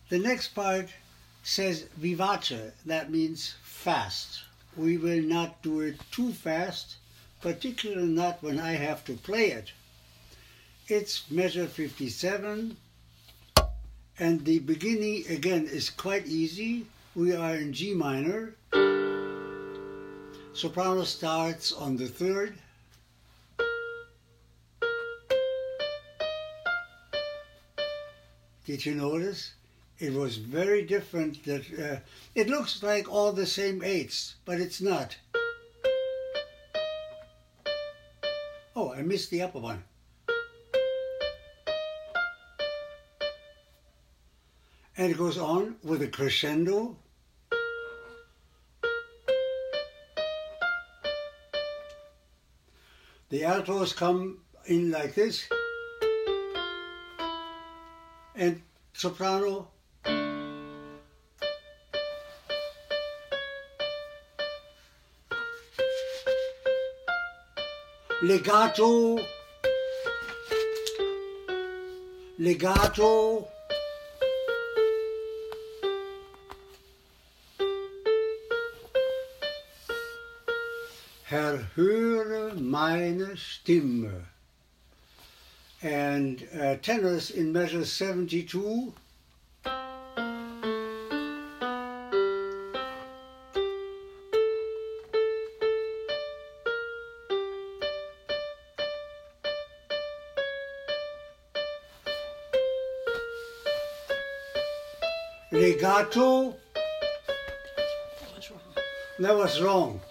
The next part says vivace, that means fast. We will not do it too fast, particularly not when I have to play it. It's measure 57, and the beginning again is quite easy. We are in G minor. Soprano starts on the third. Did you notice? It was very different. That it looks like all the same eighths, but it's not. Oh, I missed the upper one. And it goes on with a crescendo. The altos come in like this. And soprano. Legato. Legato. Erhöre meine Stimme. And tenors in measure 72. Legato. What's wrong? That was wrong.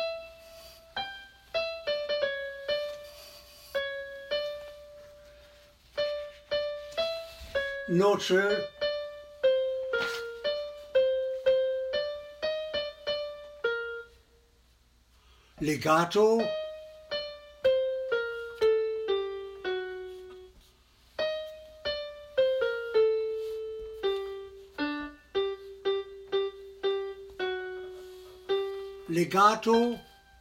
Notre. Legato. Legato.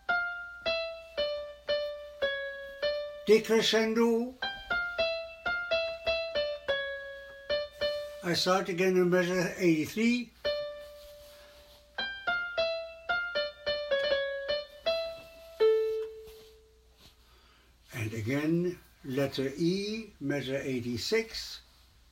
Decrescendo. I start again in measure 83. And again, letter E, measure 86.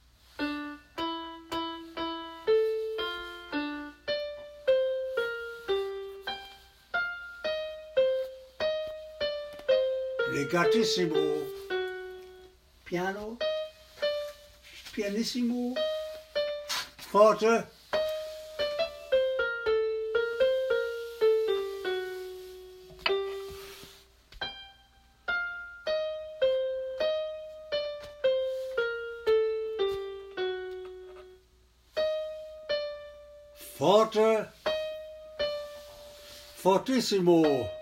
Legatissimo. Piano. Pianissimo. Forte. Forte. Fortissimo.